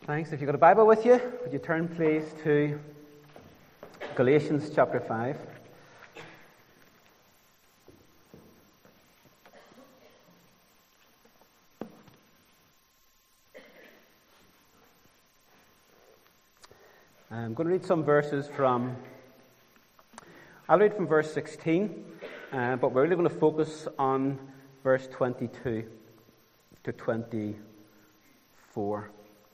Thanks. If you've got a Bible with you, would you turn please to Galatians chapter 5. I'm going to read some verses I'll read from verse 16, but we're really going to focus on verse 22 to 24.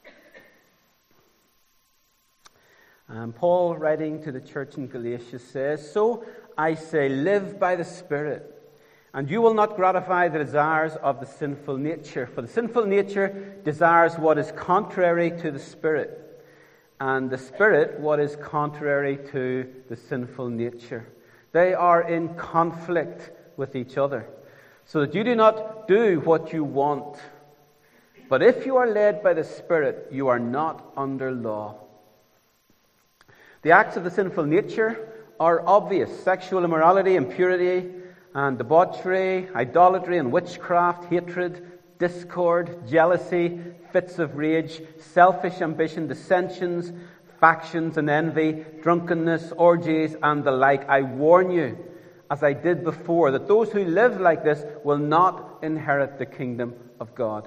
Paul, writing to the church in Galatia, says, "So I say, live by the Spirit, and you will not gratify the desires of the sinful nature. For the sinful nature desires what is contrary to the Spirit, and the Spirit what is contrary to the sinful nature. They are in conflict with each other, so that you do not do what you want. But if you are led by the Spirit, you are not under law. The acts of the sinful nature are obvious: sexual immorality, impurity, and debauchery, idolatry and witchcraft, hatred, discord, jealousy, fits of rage, selfish ambition, dissensions, factions and envy, drunkenness, orgies, and the like. I warn you, as I did before, that those who live like this will not inherit the kingdom of God."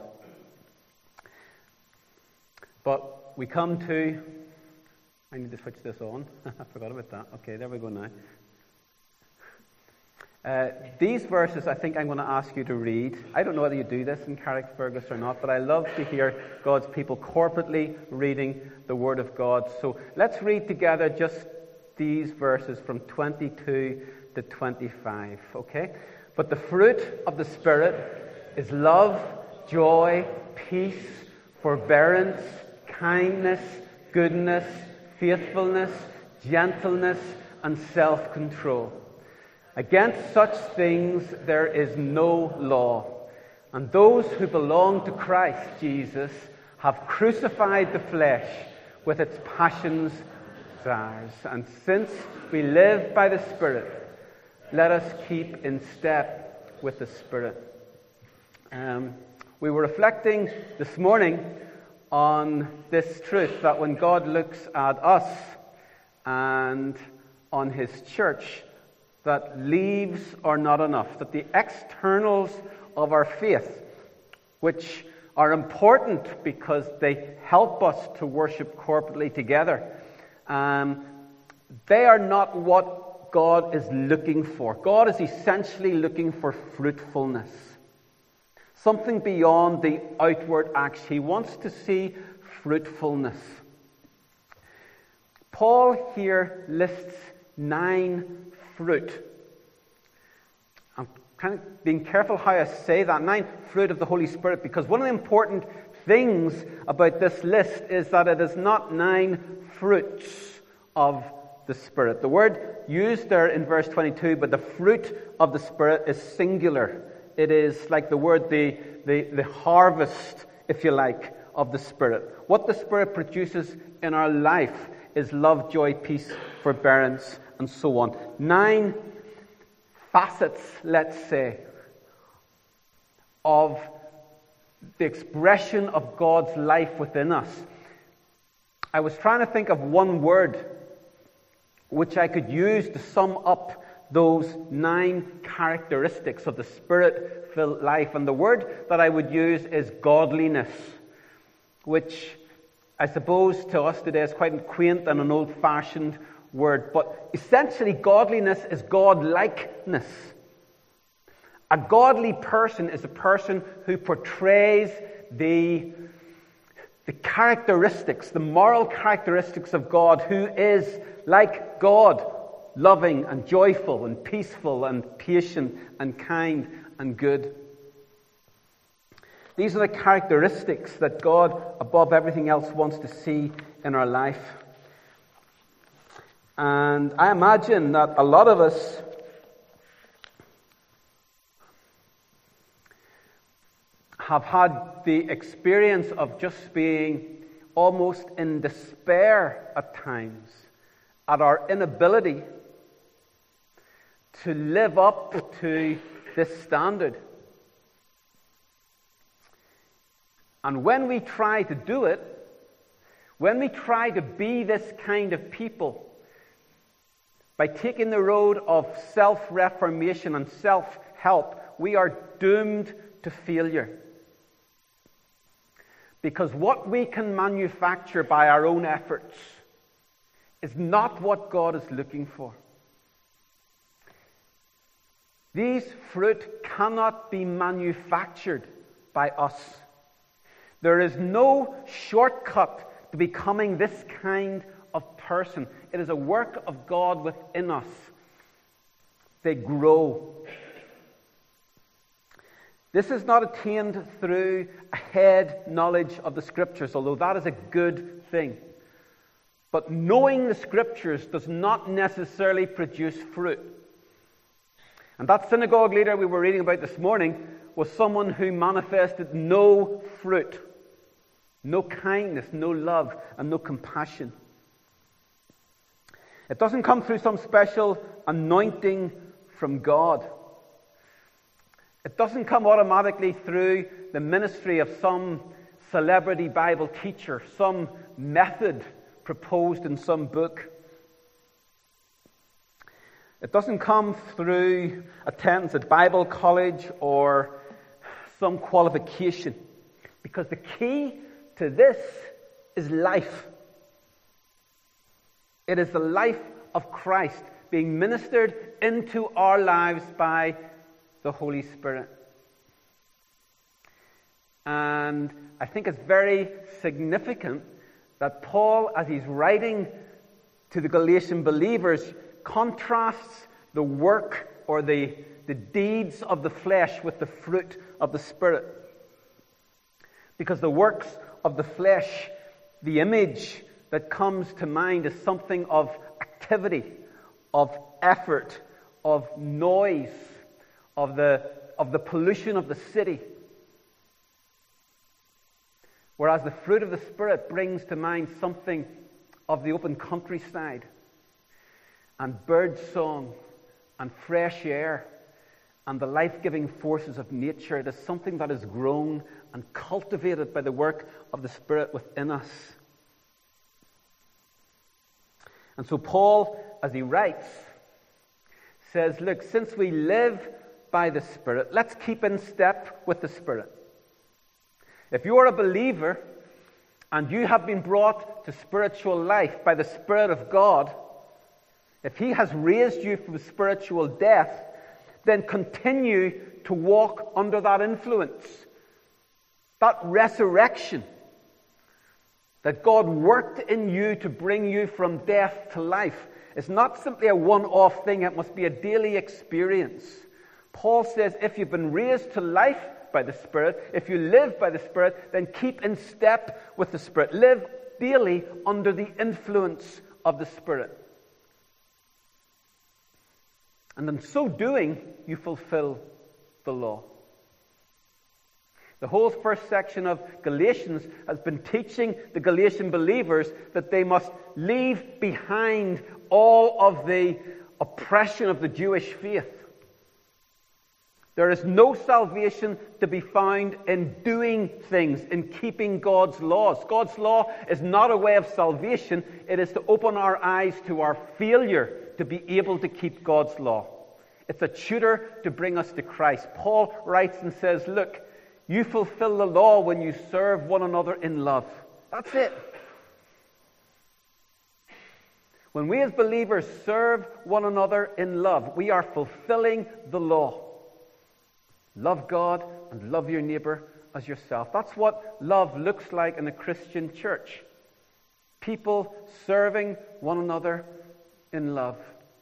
But we come to... I need to switch this on. I forgot about that. Okay, there we go now. These verses I think I'm going to ask you to read. I don't know whether you do this in Carrickfergus or not, but I love to hear God's people corporately reading the Word of God. So let's read together just these verses from 22 to 25, okay? "But the fruit of the Spirit is love, joy, peace, forbearance, kindness, goodness, faithfulness, gentleness, and self-control. Against such things there is no law. And those who belong to Christ Jesus have crucified the flesh with its passions and desires. And since we live by the Spirit, let us keep in step with the Spirit." We were reflecting this morning on this truth that when God looks at us and on His church, that leaves are not enough, that the externals of our faith, which are important because they help us to worship corporately together, they are not what God is looking for. God is essentially looking for fruitfulness. Something beyond the outward acts. He wants to see fruitfulness. Paul here lists 9 fruit. I'm kind of being careful how I say that. 9 fruit of the Holy Spirit, because one of the important things about this list is that it is not 9 fruits of the Spirit. The word used there in verse 22, but the fruit of the Spirit is singular. It is like the word, the harvest, if you like, of the Spirit. What the Spirit produces in our life is love, joy, peace, forbearance, and so on. 9 facets, let's say, of the expression of God's life within us. I was trying to think of one word which I could use to sum up those 9 characteristics of the Spirit-filled life. And the word that I would use is godliness, which I suppose to us today is quite a quaint and an old-fashioned word. But essentially, godliness is God-likeness. A godly person is a person who portrays the characteristics, the moral characteristics of God, who is like God, loving and joyful and peaceful and patient and kind and good. These are the characteristics that God, above everything else, wants to see in our life. And I imagine that a lot of us have had the experience of just being almost in despair at times at our inability to live up to this standard. And when we try to do it, When we try to be this kind of people, by taking the road of self-reformation and self-help, we are doomed to failure. Because what we can manufacture by our own efforts is not what God is looking for. These fruit cannot be manufactured by us. There is no shortcut to becoming this kind of person. It is a work of God within us. They grow. This is not attained through a head knowledge of the Scriptures, although that is a good thing. But knowing the Scriptures does not necessarily produce fruit. And that synagogue leader we were reading about this morning was someone who manifested no fruit, no kindness, no love, and no compassion. It doesn't come through some special anointing from God. It doesn't come automatically through the ministry of some celebrity Bible teacher, some method proposed in some book. It doesn't come through attendance at Bible college or some qualification, because the key to this is life. It is the life of Christ being ministered into our lives by the Holy Spirit. And I think it's very significant that Paul, as he's writing to the Galatian believers, contrasts the work or the deeds of the flesh with the fruit of the Spirit. Because the works of the flesh, the image that comes to mind is something of activity, of effort, of noise, of the pollution of the city. Whereas the fruit of the Spirit brings to mind something of the open countryside and bird song and fresh air and the life-giving forces of nature. It is something that is grown and cultivated by the work of the Spirit within us. And so Paul, as he writes, says, look, since we live by the Spirit, let's keep in step with the Spirit. If you are a believer and you have been brought to spiritual life by the Spirit of God, if He has raised you from spiritual death, then continue to walk under that influence. That resurrection that God worked in you to bring you from death to life is not simply a one-off thing. It must be a daily experience. Paul says if you've been raised to life by the Spirit, if you live by the Spirit, then keep in step with the Spirit. Live daily under the influence of the Spirit. And in so doing, you fulfill the law. The whole first section of Galatians has been teaching the Galatian believers that they must leave behind all of the oppression of the Jewish faith. There is no salvation to be found in doing things, in keeping God's laws. God's law is not a way of salvation. It is to open our eyes to our failure to be able to keep God's law. It's a tutor to bring us to Christ. Paul writes and says, look, you fulfill the law when you serve one another in love. That's it. When we as believers serve one another in love, we are fulfilling the law. Love God and love your neighbor as yourself. That's what love looks like in a Christian church. People serving one another in love.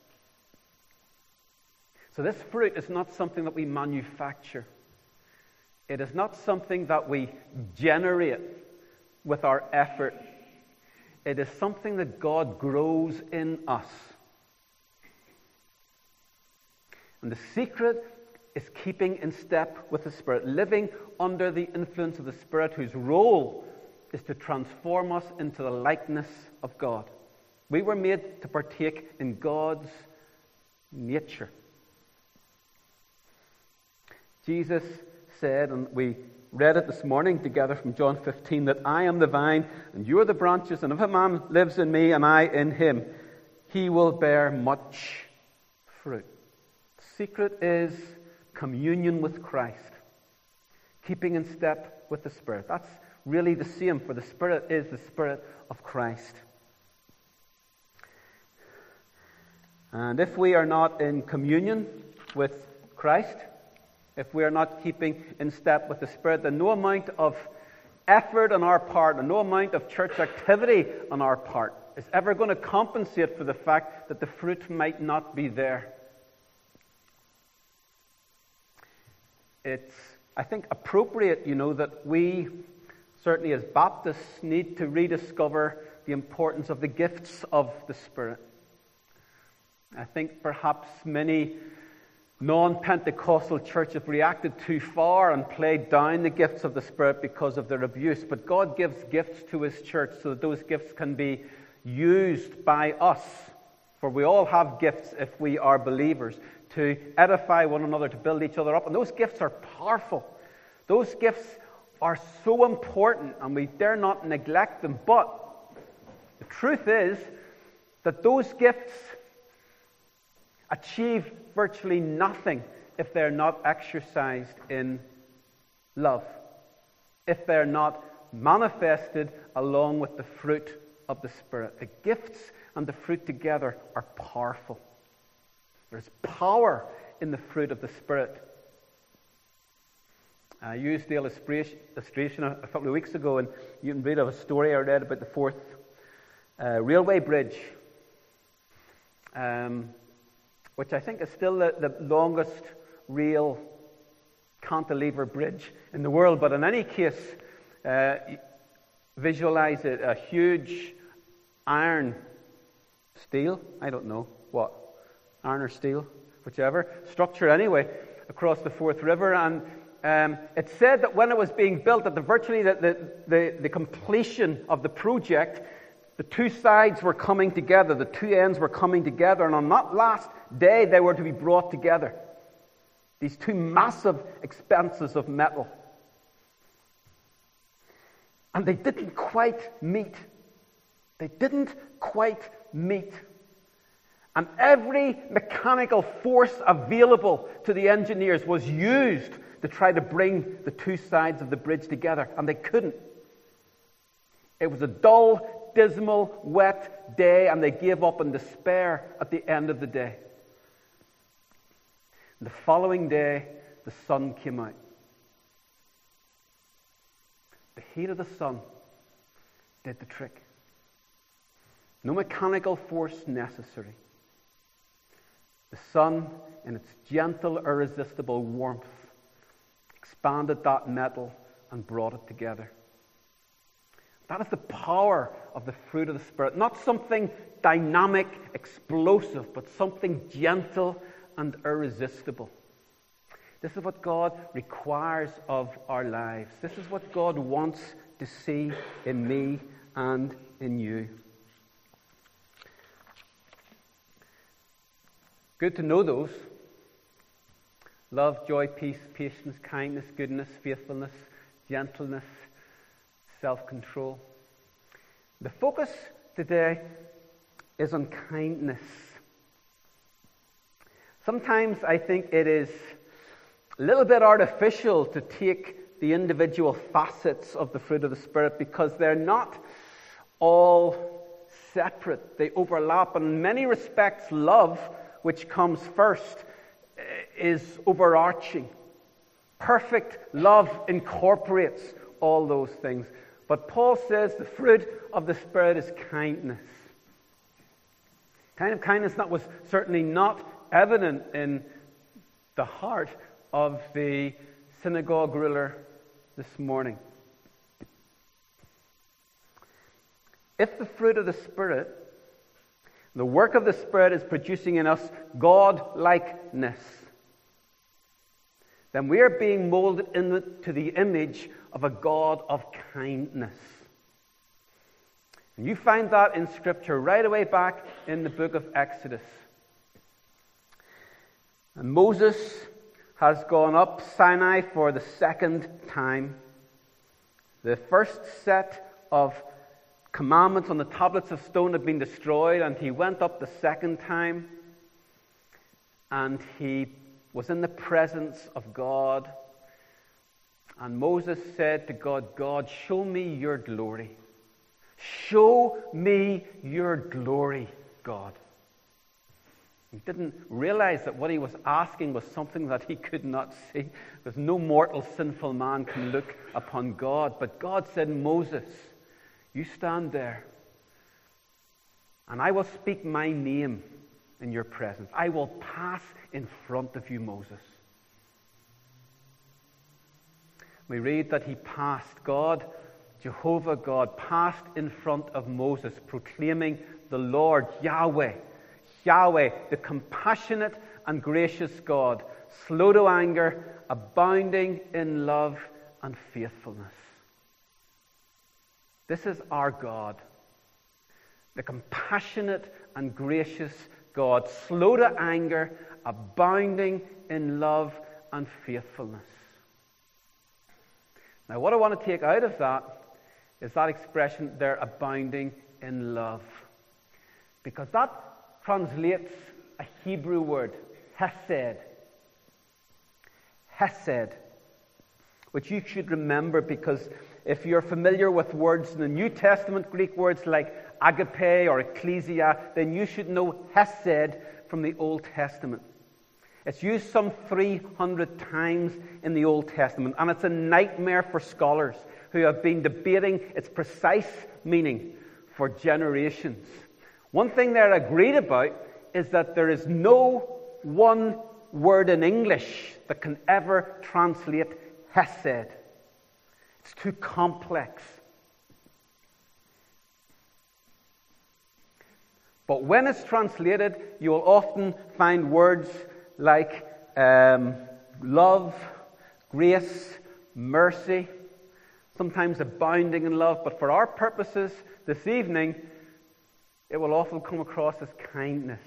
So this fruit is not something that we manufacture. It is not something that we generate with our effort. It is something that God grows in us. And the secret is keeping in step with the Spirit, living under the influence of the Spirit, whose role is to transform us into the likeness of God. We were made to partake in God's nature. Jesus said, and we read it this morning together from John 15, that I am the vine and you are the branches, and if a man lives in me and I in him, he will bear much fruit. The secret is communion with Christ, keeping in step with the Spirit. That's really the same, for the Spirit is the Spirit of Christ. And if we are not in communion with Christ, if we are not keeping in step with the Spirit, then no amount of effort on our part and no amount of church activity on our part is ever going to compensate for the fact that the fruit might not be there. It's, I think, appropriate, that we, certainly as Baptists, need to rediscover the importance of the gifts of the Spirit. I think perhaps many non-Pentecostal churches have reacted too far and played down the gifts of the Spirit because of their abuse. But God gives gifts to His church so that those gifts can be used by us. For we all have gifts, if we are believers, to edify one another, to build each other up. And those gifts are powerful. Those gifts are so important, and we dare not neglect them. But the truth is that those gifts achieve virtually nothing if they're not exercised in love, if they're not manifested along with the fruit of the Spirit. The gifts and the fruit together are powerful. There's power in the fruit of the Spirit. I used the illustration a couple of weeks ago, and you can read of a story I read about the Forth Railway Bridge, which I think is still the longest rail cantilever bridge in the world. But in any case, visualize it, a huge iron, steel, I don't know what, iron or steel, whichever, structure anyway, across the Forth River. And it said that when it was being built, that virtually the completion of the project, the two sides were coming together, the two ends were coming together, and on that last day they were to be brought together. These two massive expanses of metal. And they didn't quite meet. They didn't quite meet. And every mechanical force available to the engineers was used to try to bring the two sides of the bridge together, and they couldn't. It was a dull, dismal, wet day, and they gave up in despair at the end of the day. The following day, the sun came out. The heat of the sun did the trick. No mechanical force necessary. The sun, in its gentle, irresistible warmth, expanded that metal and brought it together. That is the power of the fruit of the Spirit. Not something dynamic, explosive, but something gentle and irresistible. This is what God requires of our lives. This is what God wants to see in me and in you. Good to know those. Love, joy, peace, patience, kindness, goodness, faithfulness, gentleness, self-control. The focus today is on kindness. Sometimes I think it is a little bit artificial to take the individual facets of the fruit of the Spirit, because they're not all separate. They overlap. And in many respects, love, which comes first, is overarching. Perfect love incorporates all those things. But Paul says the fruit of the Spirit is kindness. Kind of kindness that was certainly not evident in the heart of the synagogue ruler this morning. If the fruit of the Spirit, the work of the Spirit, is producing in us God-likeness, then we are being molded into the image of a God of kindness. And you find that in Scripture right away back in the book of Exodus. And Moses has gone up Sinai for the second time. The first set of commandments on the tablets of stone had been destroyed, and he went up the second time, and he was in the presence of God. And Moses said to God, God, show me your glory. Show me your glory, God. He didn't realize that what he was asking was something that he could not see, because no mortal sinful man can look upon God. But God said, Moses, you stand there, and I will speak my name in your presence. I will pass in front of you, Moses. We read that he passed, God, Jehovah God, passed in front of Moses, proclaiming the Lord, Yahweh, Yahweh, the compassionate and gracious God, slow to anger, abounding in love and faithfulness. This is our God, the compassionate and gracious God, slow to anger, abounding in love and faithfulness. Now, what I want to take out of that is that expression there, abounding in love. Because that translates a Hebrew word, hesed. Hesed. Which you should remember, because if you're familiar with words in the New Testament, Greek words like agape or ecclesia, then you should know hesed from the Old Testament. It's used some 300 times in the Old Testament, and it's a nightmare for scholars who have been debating its precise meaning for generations. One thing they're agreed about is that there is no one word in English that can ever translate hesed. It's too complex. But when it's translated, you will often find words like love, grace, mercy, sometimes abounding in love. But for our purposes this evening, it will often come across as kindness.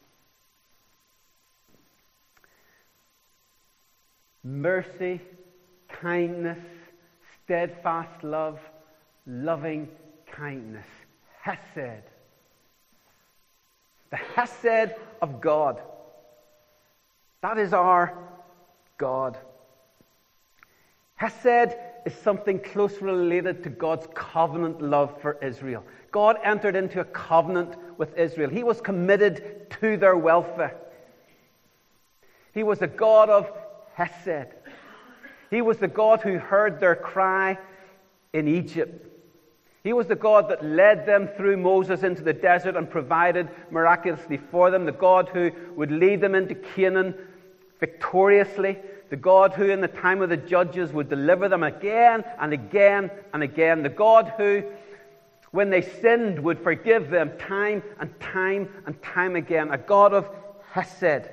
Mercy, kindness, steadfast love, loving kindness. Hesed. The hesed of God. That is our God. Hesed is something closely related to God's covenant love for Israel. God entered into a covenant with Israel. He was committed to their welfare. He was a God of hesed. He was the God who heard their cry in Egypt. He was the God that led them through Moses into the desert and provided miraculously for them. The God who would lead them into Canaan victoriously. The God who in the time of the judges would deliver them again and again and again. The God who, when they sinned, would forgive them time and time and time again. A God of hesed.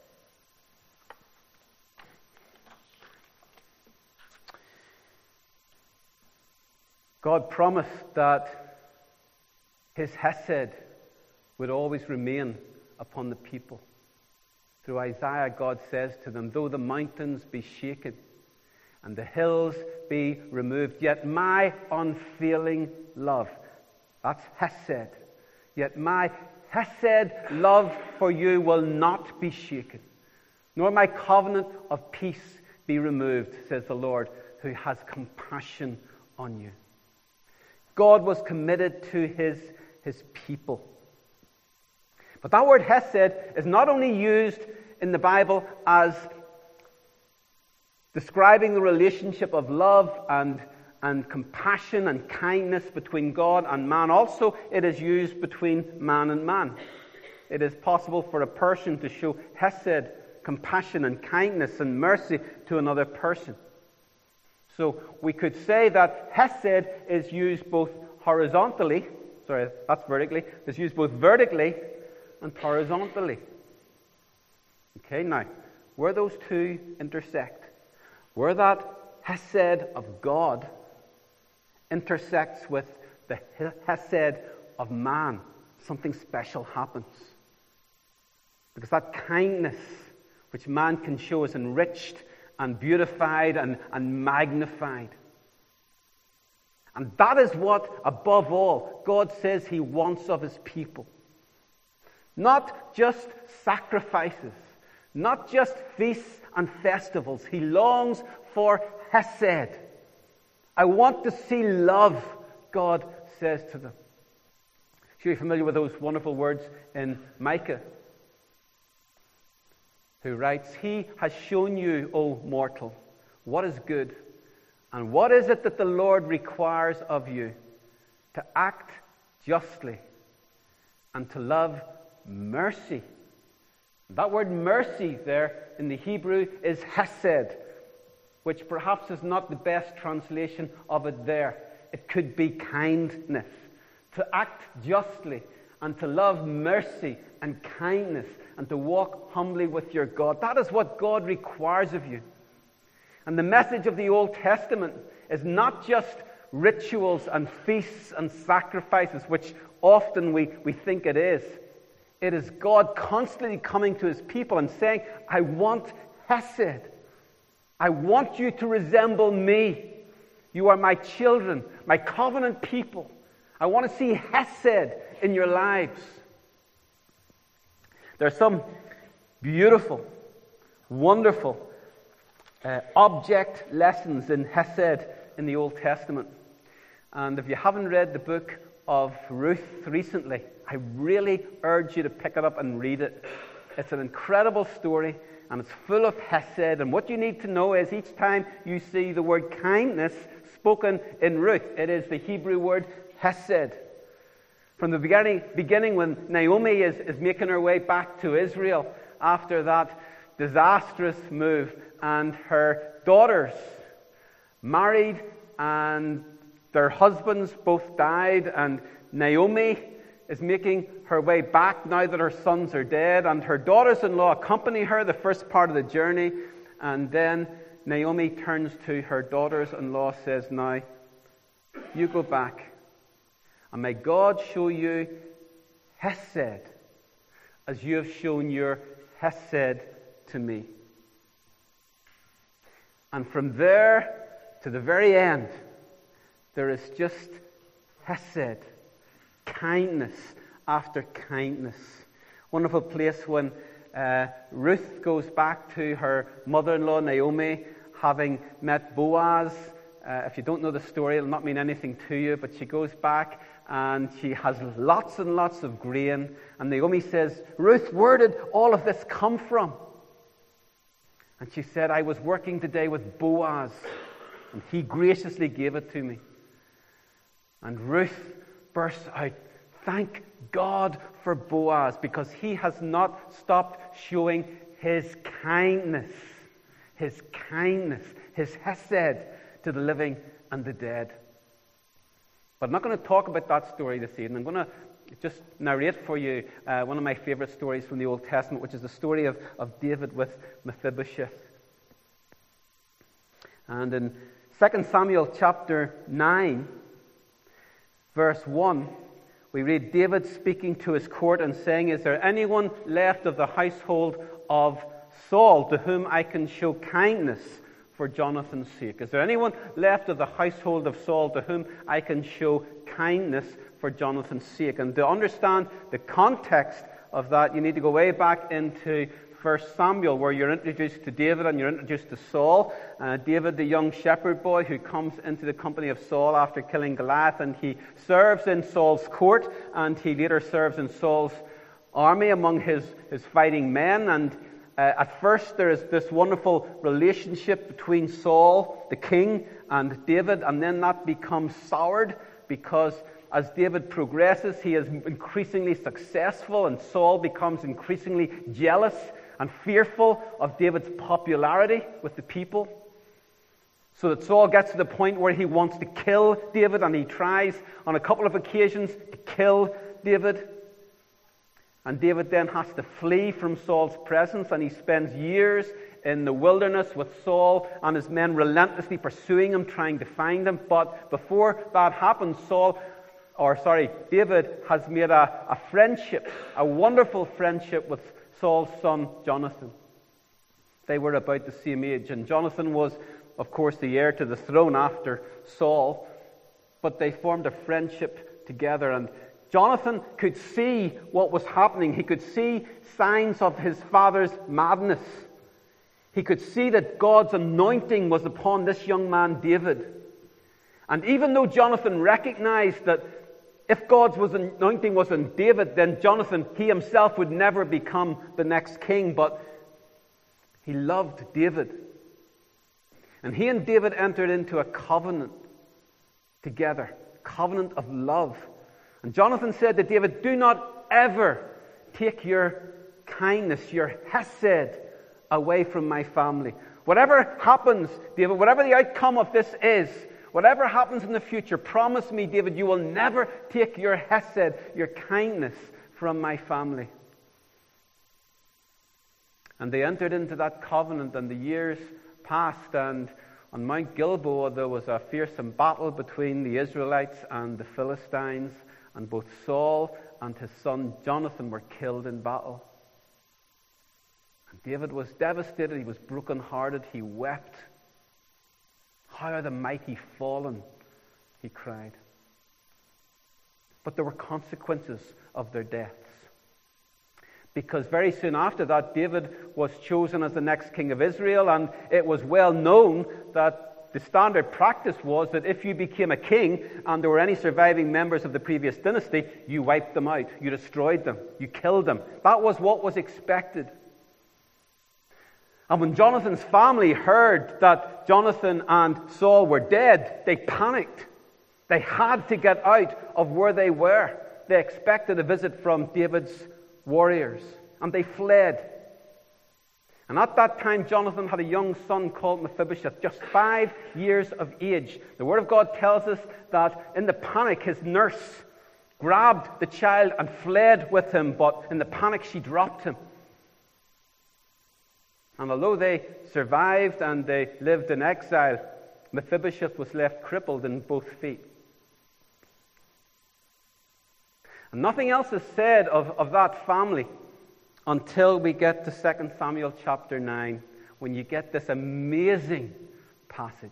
God promised that his hesed would always remain upon the people. Through Isaiah, God says to them, though the mountains be shaken and the hills be removed, yet my unfailing love, that's hesed, yet my hesed love for you will not be shaken, nor my covenant of peace be removed, says the Lord, who has compassion on you. God was committed to his people. But that word hesed is not only used in the Bible as describing the relationship of love and compassion and kindness between God and man. Also, it is used between man and man. It is possible for a person to show hesed, compassion and kindness and mercy to another person. So we could say that hesed is used both horizontally, vertically, it's used both vertically and horizontally. Okay, now, where those two intersect, where that hesed of God intersects with the hesed of man, something special happens. Because that kindness which man can show is enriched and beautified and magnified. And that is what, above all, God says he wants of his people. Not just sacrifices, not just feasts and festivals. He longs for hesed. I want to see love, God says to them. Sure, you're familiar with those wonderful words in Micah, who writes, "He has shown you, O mortal, what is good. And what is it that the Lord requires of you? To act justly and to love mercy." That word mercy there in the Hebrew is hesed, which perhaps is not the best translation of it there. It could be kindness. To act justly and to love mercy and kindness and to walk humbly with your God. That is what God requires of you. And the message of the Old Testament is not just rituals and feasts and sacrifices, which often we think it is. It is God constantly coming to his people and saying, I want hesed. I want you to resemble me. You are my children, my covenant people. I want to see hesed in your lives. There are some beautiful, wonderful object lessons in hesed in the Old Testament. And if you haven't read the book of Ruth recently, I really urge you to pick it up and read it. It's an incredible story, and it's full of hesed. And what you need to know is each time you see the word kindness spoken in Ruth, it is the Hebrew word hesed. From the beginning when Naomi is making her way back to Israel after that disastrous move, and her daughters married and their husbands both died, and Naomi is making her way back now that her sons are dead, and her daughters-in-law accompany her the first part of the journey, and then Naomi turns to her daughters-in-law, says, now, you go back, and may God show you hesed as you have shown your hesed to me. And from there to the very end, there is just hesed, kindness after kindness. Wonderful place when Ruth goes back to her mother-in-law Naomi, having met Boaz. If you don't know the story, it'll not mean anything to you, but she goes back and she has lots and lots of grain. And Naomi says, Ruth, where did all of this come from? And she said, I was working today with Boaz, and he graciously gave it to me. And Ruth bursts out, thank God for Boaz, because he has not stopped showing his kindness, his hesed to the living and the dead. But I'm not going to talk about that story this evening. I'm going to just narrate for you one of my favorite stories from the Old Testament, which is the story of David with Mephibosheth. And in 2 Samuel chapter 9, verse 1, we read David speaking to his court and saying, is there anyone left of the household of Saul to whom I can show kindness for Jonathan's sake? Is there anyone left of the household of Saul to whom I can show kindness for Jonathan's sake? And to understand the context of that, you need to go way back into 1 Samuel, where you're introduced to David and you're introduced to Saul. David, the young shepherd boy who comes into the company of Saul after killing Goliath, and he serves in Saul's court, and he later serves in Saul's army among his fighting men. And at first there is this wonderful relationship between Saul, the king, and David, and then that becomes soured because as David progresses, he is increasingly successful, and Saul becomes increasingly jealous and fearful of David's popularity with the people. So that Saul gets to the point where he wants to kill David, and he tries on a couple of occasions to kill David. And David then has to flee from Saul's presence, and he spends years in the wilderness with Saul and his men relentlessly pursuing him, trying to find him. But before that happens, David has made a friendship, a wonderful friendship with Saul's son Jonathan. They were about the same age, and Jonathan was, of course, the heir to the throne after Saul. but they formed a friendship together. And Jonathan could see what was happening. He could see signs of his father's madness. He could see that God's anointing was upon this young man, David. And even though Jonathan recognized that if God's anointing was on David, then Jonathan, he himself would never become the next king, but he loved David. And he and David entered into a covenant together, covenant of love. And Jonathan said to David, do not ever take your kindness, your hesed, away from my family. Whatever happens, David, whatever the outcome of this is, whatever happens in the future, promise me, David, you will never take your hesed, your kindness, from my family. And they entered into that covenant, and the years passed, and on Mount Gilboa there was a fearsome battle between the Israelites and the Philistines, and both Saul and his son Jonathan were killed in battle. And David was devastated, he was brokenhearted, he wept. How are the mighty fallen? He cried. But there were consequences of their deaths. Because very soon after that, David was chosen as the next king of Israel, and it was well known that the standard practice was that if you became a king and there were any surviving members of the previous dynasty, you wiped them out, you destroyed them, you killed them. That was what was expected. And when Jonathan's family heard that Jonathan and Saul were dead, they panicked. They had to get out of where they were. They expected a visit from David's warriors, and they fled. And at that time, Jonathan had a young son called Mephibosheth, just 5 years of age. The Word of God tells us that in the panic, his nurse grabbed the child and fled with him, but in the panic, she dropped him. And although they survived and they lived in exile, Mephibosheth was left crippled in both feet. And nothing else is said of that family until we get to 2 Samuel chapter 9, when you get this amazing passage.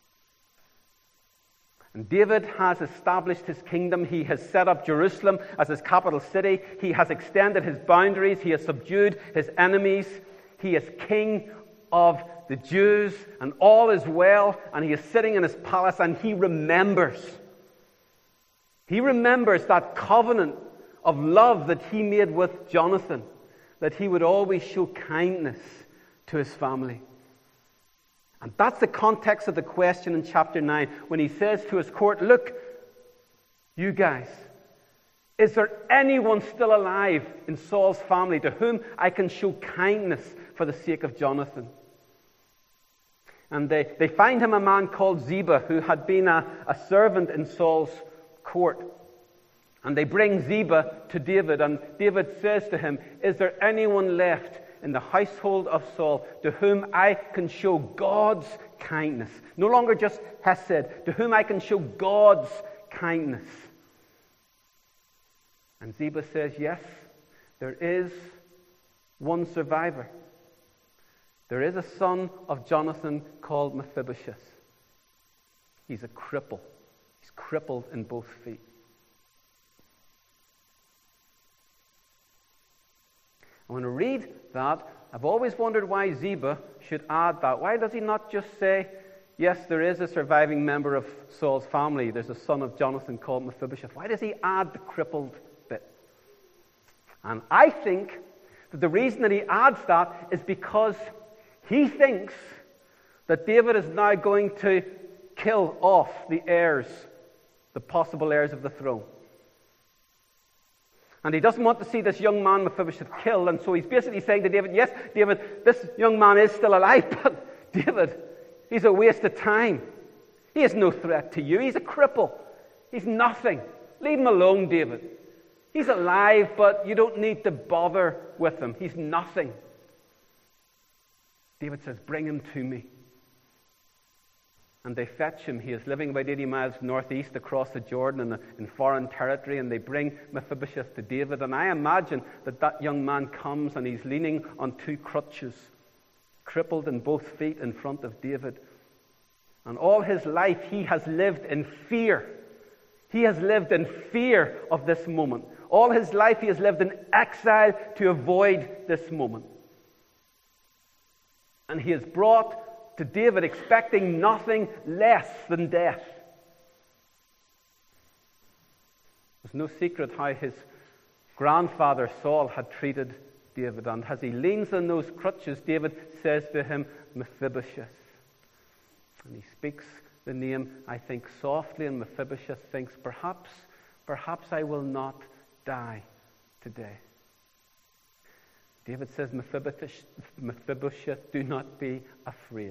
And David has established his kingdom. He has set up Jerusalem as his capital city. He has extended his boundaries. He has subdued his enemies. He is king of the Jews, and all is well, and he is sitting in his palace, and he remembers. He remembers that covenant of love that he made with Jonathan, that he would always show kindness to his family. And that's the context of the question in chapter 9, when he says to his court, look, you guys, is there anyone still alive in Saul's family to whom I can show kindness for the sake of Jonathan? And they find him a man called Ziba, who had been a servant in Saul's court. And they bring Ziba to David, and David says to him, is there anyone left in the household of Saul to whom I can show God's kindness? No longer just hesed, to whom I can show God's kindness. And Ziba says, yes, there is one survivor. There is a son of Jonathan called Mephibosheth. He's a cripple. He's crippled in both feet. And when I read that, I've always wondered why Ziba should add that. Why does he not just say, yes, there is a surviving member of Saul's family. There's a son of Jonathan called Mephibosheth. Why does he add the crippled bit? And I think that the reason that he adds that is because he thinks that David is now going to kill off the heirs, the possible heirs of the throne. And he doesn't want to see this young man Mephibosheth killed, and so he's basically saying to David, yes, David, this young man is still alive, but David, he's a waste of time. He is no threat to you. He's a cripple. He's nothing. Leave him alone, David. He's alive, but you don't need to bother with him. He's nothing. David says, bring him to me. And they fetch him. He is living about 80 miles northeast across the Jordan in foreign territory, and they bring Mephibosheth to David. And I imagine that young man comes and he's leaning on 2 crutches, crippled in both feet in front of David. And all his life he has lived in fear He has lived in fear of this moment. All his life he has lived in exile to avoid this moment. And he is brought to David expecting nothing less than death. There's no secret how his grandfather Saul had treated David. And as he leans on those crutches, David says to him, Mephibosheth. And he speaks the name, I think, softly, and Mephibosheth thinks, perhaps I will not die today. David says, Mephibosheth, do not be afraid,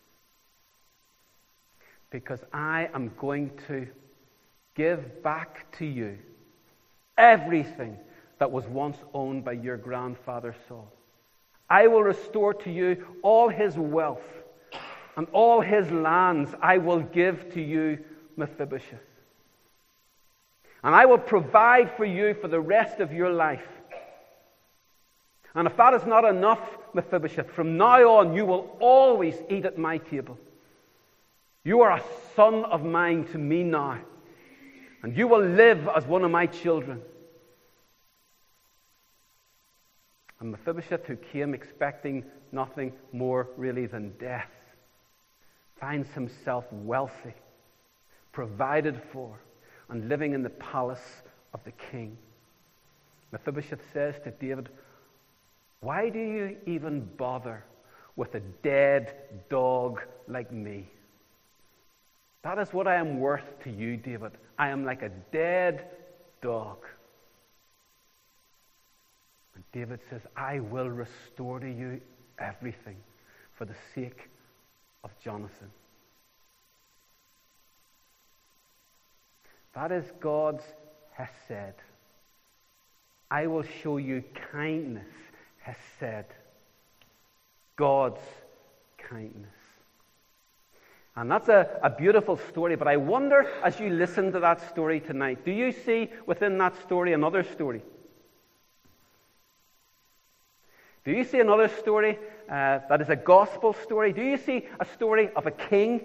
because I am going to give back to you everything that was once owned by your grandfather Saul. I will restore to you all his wealth, and all his lands I will give to you, Mephibosheth. And I will provide for you for the rest of your life. And if that is not enough, Mephibosheth, from now on you will always eat at my table. You are a son of mine to me now, and you will live as one of my children. And Mephibosheth, who came expecting nothing more really than death, finds himself wealthy, provided for, and living in the palace of the king. Mephibosheth says to David, why do you even bother with a dead dog like me? That is what I am worth to you, David. I am like a dead dog. And David says, I will restore to you everything for the sake of Jonathan. That is God's hesed. I will show you kindness, hesed. God's kindness. And that's a beautiful story, but I wonder, as you listen to that story tonight, do you see within that story another story? Do you see another story that is a gospel story? Do you see a story of a king?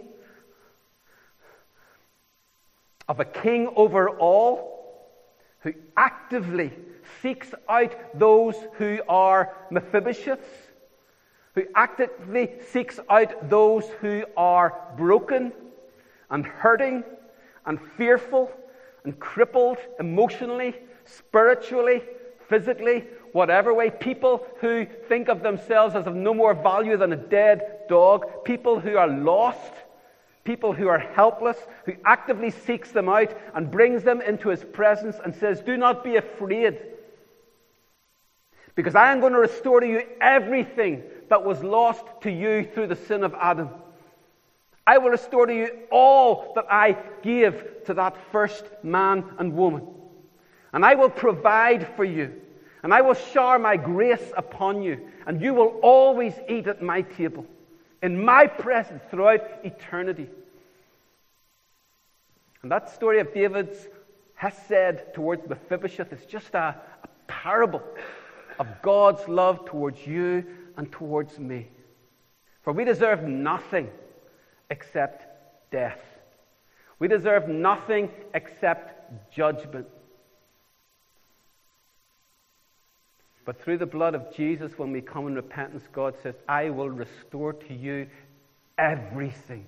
Of a king over all, who actively seeks out those who are Mephibosheths, who actively seeks out those who are broken and hurting and fearful and crippled emotionally, spiritually, physically, whatever way. People who think of themselves as of no more value than a dead dog. People who are lost. People who are helpless. Who actively seeks them out and brings them into his presence and says, do not be afraid, because I am going to restore to you everything that was lost to you through the sin of Adam. I will restore to you all that I gave to that first man and woman. And I will provide for you. And I will shower my grace upon you. And you will always eat at my table, in my presence throughout eternity. And that story of David's hesed towards Mephibosheth is just a parable of God's love towards you and towards me. For we deserve nothing except death. We deserve nothing except judgment. But through the blood of Jesus, when we come in repentance, God says, I will restore to you everything.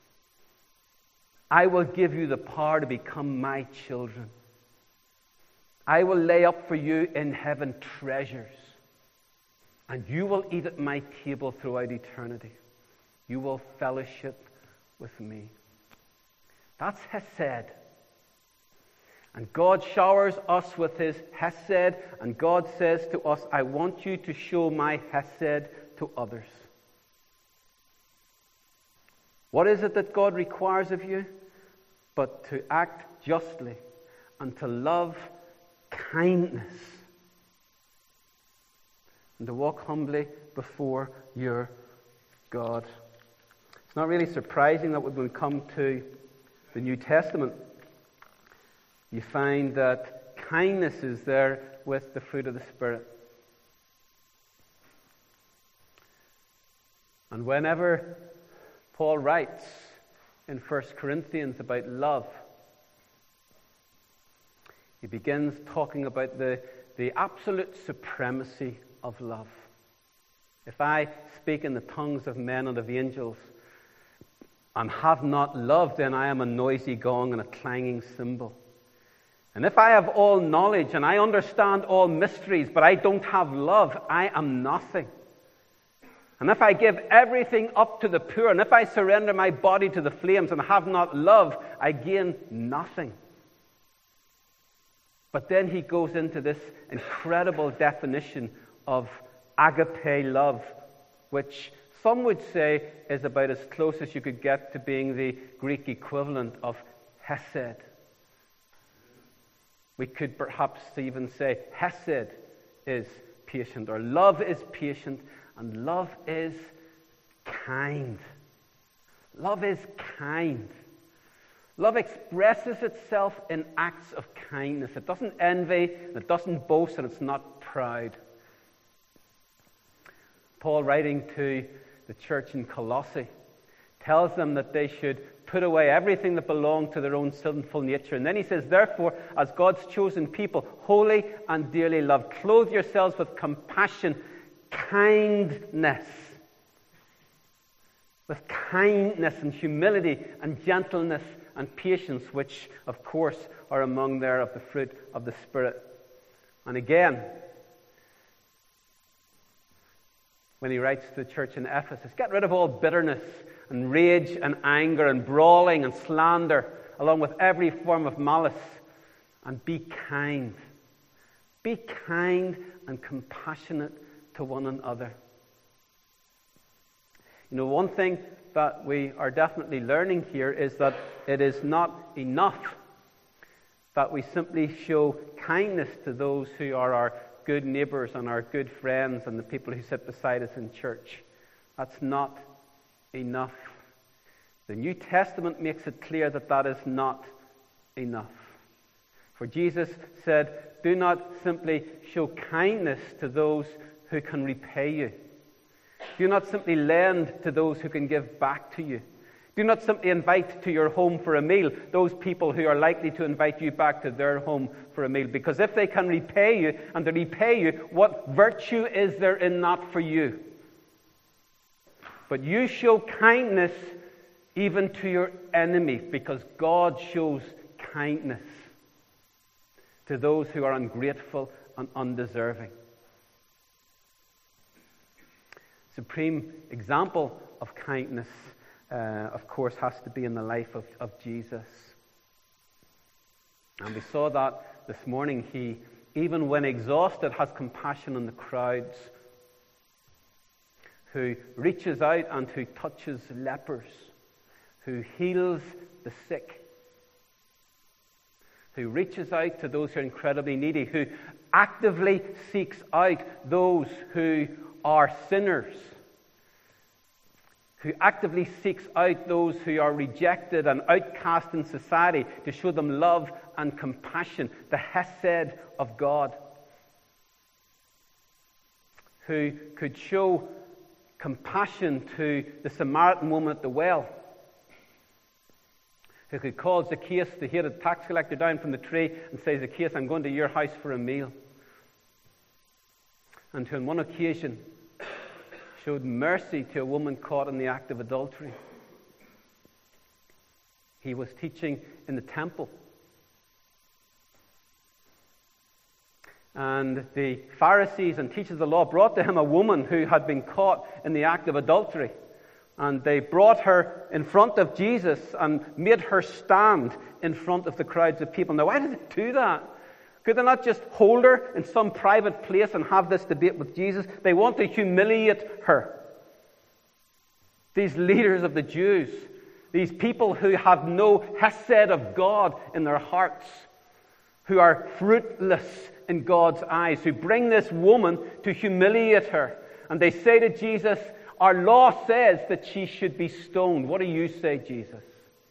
I will give you the power to become my children. I will lay up for you in heaven treasures, and you will eat at my table throughout eternity. You will fellowship with me. That's hesed. And God showers us with his hesed, and God says to us, I want you to show my hesed to others. What is it that God requires of you? But to act justly and to love kindness and to walk humbly before your God. It's not really surprising that when we come to the New Testament, you find that kindness is there with the fruit of the Spirit. And whenever Paul writes in 1 Corinthians about love, He begins talking about the absolute supremacy of love. If I speak in the tongues of men and of angels and have not love, then I am a noisy gong and a clanging cymbal. And if I have all knowledge and I understand all mysteries, but I don't have love, I am nothing. And if I give everything up to the poor, and if I surrender my body to the flames and have not love, I gain nothing. But then he goes into this incredible definition of agape love, which some would say is about as close as you could get to being the Greek equivalent of hesed. We could perhaps even say hesed is patient, or love is patient, and love is kind. Love is kind. Love expresses itself in acts of kindness. It doesn't envy, it doesn't boast, and it's not proud. Paul, writing to the church in Colossae, tells them that they should put away everything that belonged to their own sinful nature. And then he says, therefore, as God's chosen people, holy and dearly loved, clothe yourselves with compassion, kindness. With kindness and humility and gentleness and patience, which, of course, are among there of the fruit of the Spirit. And again, when he writes to the church in Ephesus, get rid of all bitterness and rage and anger and brawling and slander, along with every form of malice, and be kind. Be kind and compassionate to one another. You know, one thing that we are definitely learning here is that it is not enough that we simply show kindness to those who are our good neighbors and our good friends and the people who sit beside us in church. That's not enough. The New Testament makes it clear that that is not enough. For Jesus said, do not simply show kindness to those who can repay you. Do not simply lend to those who can give back to you. Do not simply invite to your home for a meal those people who are likely to invite you back to their home for a meal. Because if they can repay you, and to repay you, what virtue is there in that for you? But you show kindness even to your enemy, because God shows kindness to those who are ungrateful and undeserving. Supreme example of kindness, of course, has to be in the life of Jesus. And we saw that this morning. He, even when exhausted, has compassion on the crowds, who reaches out and who touches lepers, who heals the sick, who reaches out to those who are incredibly needy, who actively seeks out those who are sinners, who actively seeks out those who are rejected and outcast in society to show them love and compassion, the hesed of God, who could show compassion to the Samaritan woman at the well, who could call Zacchaeus, the hated tax collector, down from the tree and say, Zacchaeus, I'm going to your house for a meal. And who on one occasion showed mercy to a woman caught in the act of adultery. He was teaching in the temple. And the Pharisees and teachers of the law brought to him a woman who had been caught in the act of adultery. And they brought her in front of Jesus and made her stand in front of the crowds of people. Now, why did they do that? Could they not just hold her in some private place and have this debate with Jesus? They want to humiliate her. These leaders of the Jews, these people who have no hesed of God in their hearts, who are fruitless in God's eyes, who bring this woman to humiliate her. And they say to Jesus, our law says that she should be stoned. What do you say, Jesus?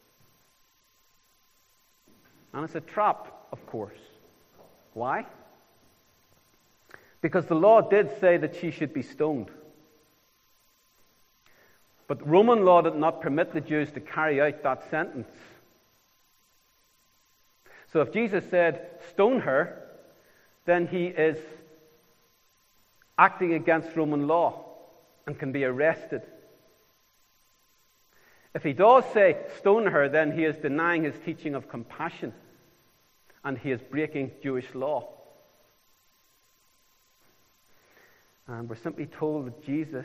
And it's a trap, of course. Why? Because the law did say that she should be stoned. But Roman law did not permit the Jews to carry out that sentence. So if Jesus said, stone her, then he is acting against Roman law and can be arrested. If he does say, stone her, then he is denying his teaching of compassion, and he is breaking Jewish law. And we're simply told that Jesus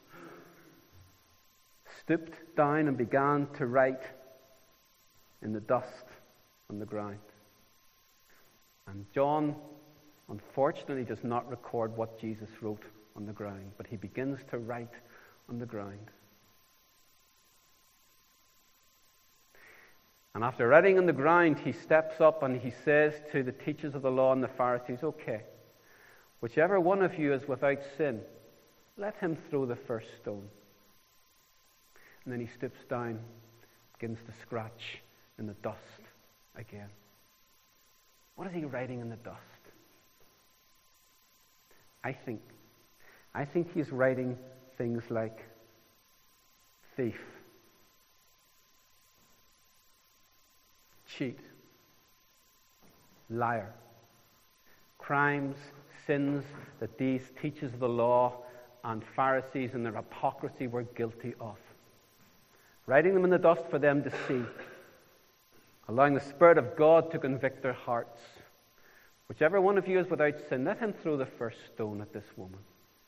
stooped down and began to write in the dust on the ground. And John, unfortunately, does not record what Jesus wrote on the ground, but he begins to write on the ground. And after writing on the ground, he steps up and he says to the teachers of the law and the Pharisees, okay, whichever one of you is without sin, let him throw the first stone. And then he stoops down, begins to scratch in the dust again. What is he writing in the dust? I think he's writing things like thief, cheat, liar, crimes, sins that these teachers of the law and Pharisees in their hypocrisy were guilty of. Writing them in the dust for them to see, allowing the Spirit of God to convict their hearts. Whichever one of you is without sin, let him throw the first stone at this woman.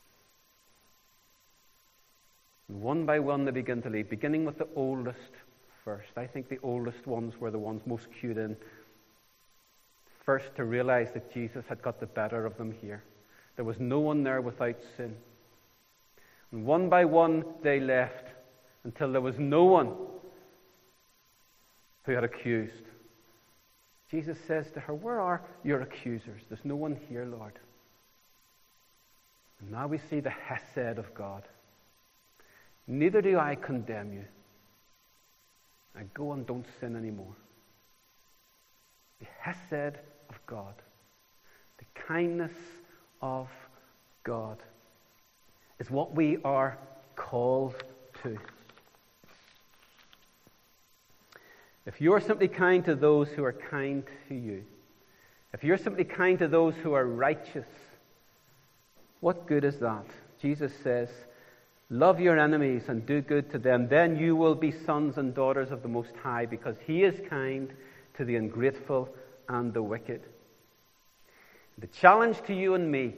And one by one they begin to leave, beginning with the oldest first. I think the oldest ones were the ones most cued in first to realize that Jesus had got the better of them here. There was no one there without sin. And one by one they left until there was no one who had accused. Jesus says to her, where are your accusers? There's no one here, Lord. And now we see the hesed of God. Neither do I condemn you. Now go and don't sin anymore. The hesed of God. The kindness of God is what we are called to. If you're simply kind to those who are kind to you, if you're simply kind to those who are righteous, what good is that? Jesus says, love your enemies and do good to them. Then you will be sons and daughters of the Most High, because He is kind to the ungrateful and the wicked. The challenge to you and me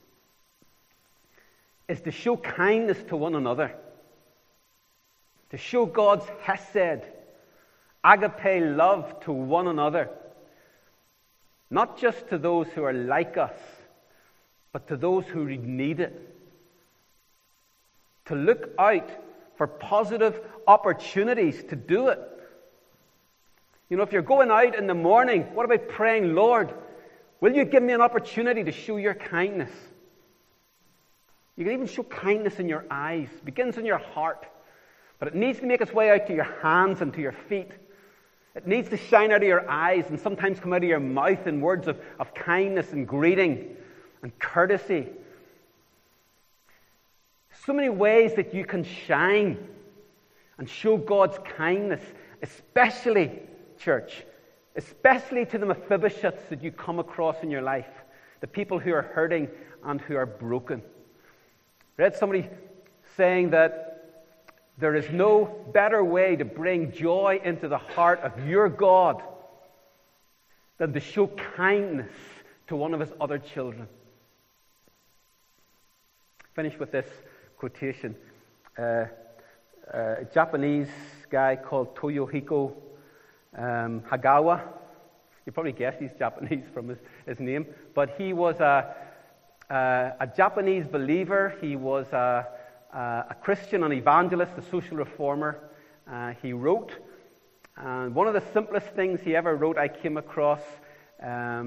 is to show kindness to one another, to show God's hesed, agape love to one another, not just to those who are like us, but to those who need it. To look out for positive opportunities to do it. You know, if you're going out in the morning, what about praying, Lord, will you give me an opportunity to show your kindness? You can even show kindness in your eyes. It begins in your heart. But it needs to make its way out to your hands and to your feet. It needs to shine out of your eyes and sometimes come out of your mouth in words of kindness and greeting and courtesy. So many ways that you can shine and show God's kindness, especially, church, especially to the Mephibosheths that you come across in your life, the people who are hurting and who are broken. I read somebody saying that there is no better way to bring joy into the heart of your God than to show kindness to one of His other children. Finish with this quotation. A Japanese guy called Toyohiko Hagawa. You probably guessed he's Japanese from his name. But he was a Japanese believer. He was a Christian, an evangelist, a social reformer. He wrote. And one of the simplest things he ever wrote I came across a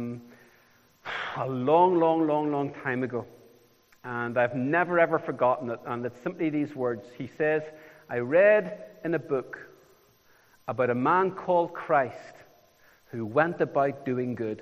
long time ago. And I've never ever forgotten it. And it's simply these words. He says, I read in a book about a man called Christ who went about doing good.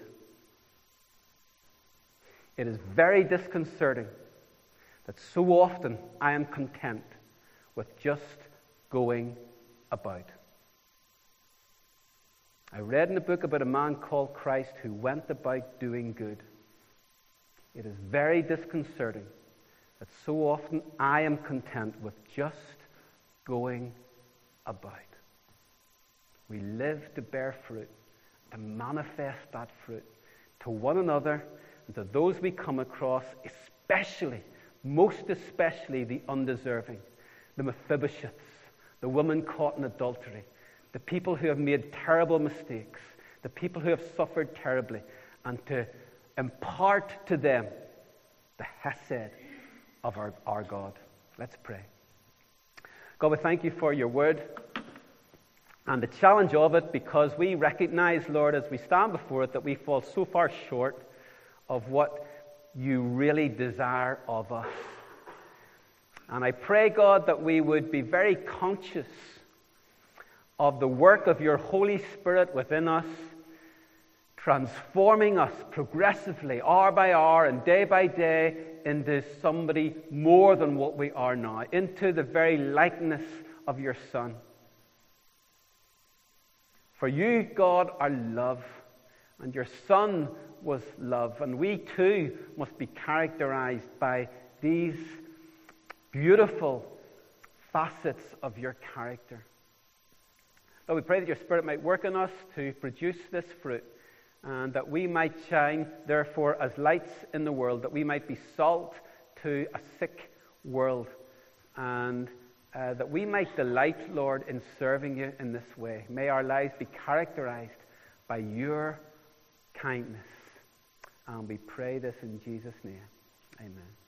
It is very disconcerting that so often I am content with just going about. I read in a book about a man called Christ who went about doing good. It is very disconcerting that so often I am content with just going about. We live to bear fruit, to manifest that fruit to one another and to those we come across, especially, most especially the undeserving, the Mephibosheths, the woman caught in adultery, the people who have made terrible mistakes, the people who have suffered terribly, and to impart to them the hesed of our God. Let's pray. God, we thank you for your word and the challenge of it, because we recognize, Lord, as we stand before it, that we fall so far short of what you really desire of us. And I pray, God, that we would be very conscious of the work of your Holy Spirit within us, transforming us progressively, hour by hour and day by day, into somebody more than what we are now, into the very likeness of your Son. For you, God, are love, and your Son was love, and we too must be characterized by these beautiful facets of your character. Lord, we pray that your Spirit might work in us to produce this fruit, and that we might shine, therefore, as lights in the world, that we might be salt to a sick world, and that we might delight, Lord, in serving you in this way. May our lives be characterized by your kindness. And we pray this in Jesus' name. Amen.